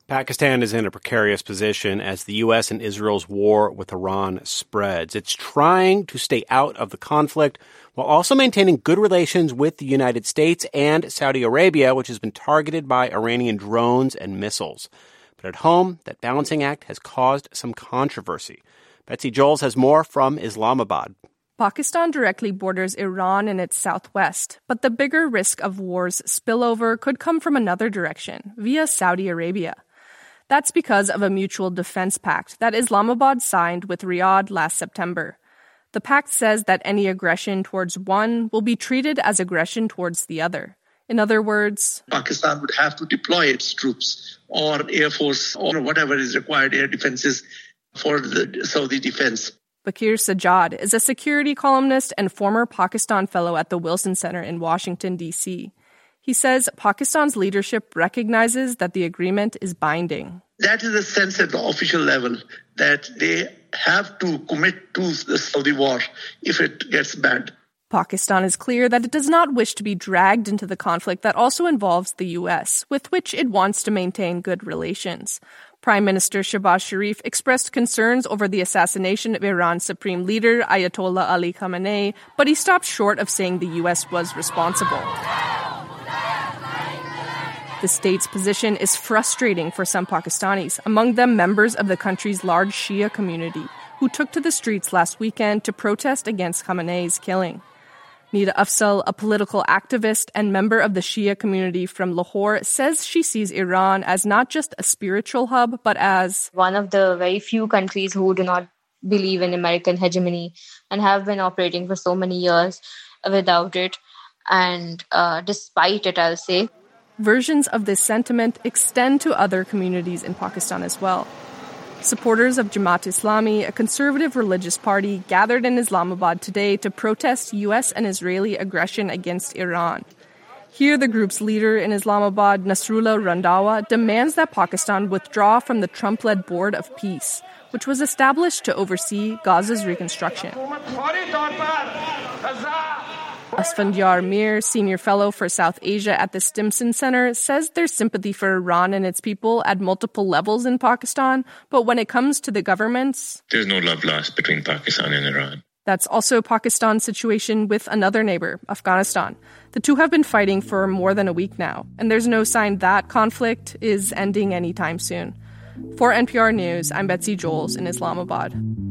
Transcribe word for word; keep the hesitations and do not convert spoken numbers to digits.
Pakistan is in a precarious position as the U S and Israel's war with Iran spreads. It's trying to stay out of the conflict while also maintaining good relations with the United States and Saudi Arabia, which has been targeted by Iranian drones and missiles. But at home, that balancing act has caused some controversy. Betsy Joels has more from Islamabad. Pakistan directly borders Iran in its southwest, but the bigger risk of war's spillover could come from another direction, via Saudi Arabia. That's because of a mutual defense pact that Islamabad signed with Riyadh last September. The pact says that any aggression towards one will be treated as aggression towards the other. In other words, Pakistan would have to deploy its troops or Air Force or whatever is required, air defenses for the Saudi defense. Bakir Sajjad is a security columnist and former Pakistan fellow at the Wilson Center in Washington, D C He says Pakistan's leadership recognizes that the agreement is binding. That is the sense at the official level that they have to commit to the Saudi war if it gets bad. Pakistan is clear that it does not wish to be dragged into the conflict that also involves the U S, with which it wants to maintain good relations. Prime Minister Shehbaz Sharif expressed concerns over the assassination of Iran's supreme leader, Ayatollah Ali Khamenei, but he stopped short of saying the U S was responsible. The state's position is frustrating for some Pakistanis, among them members of the country's large Shia community, who took to the streets last weekend to protest against Khamenei's killing. Nida Afzal, a political activist and member of the Shia community from Lahore, says she sees Iran as not just a spiritual hub, but as one of the very few countries who do not believe in American hegemony and have been operating for so many years without it. And uh, despite it, I'll say, versions of this sentiment extend to other communities in Pakistan as well. Supporters of Jamaat Islami, a conservative religious party, gathered in Islamabad today to protest U S and Israeli aggression against Iran. Here, the group's leader in Islamabad, Nasrullah Randhawa, demands that Pakistan withdraw from the Trump-led Board of Peace, which was established to oversee Gaza's reconstruction. Asfandyar Mir, senior fellow for South Asia at the Stimson Center, says there's sympathy for Iran and its people at multiple levels in Pakistan, but when it comes to the governments, there's no love lost between Pakistan and Iran. That's also Pakistan's situation with another neighbor, Afghanistan. The two have been fighting for more than a week now, and there's no sign that conflict is ending anytime soon. For N P R News, I'm Betsy Joels in Islamabad.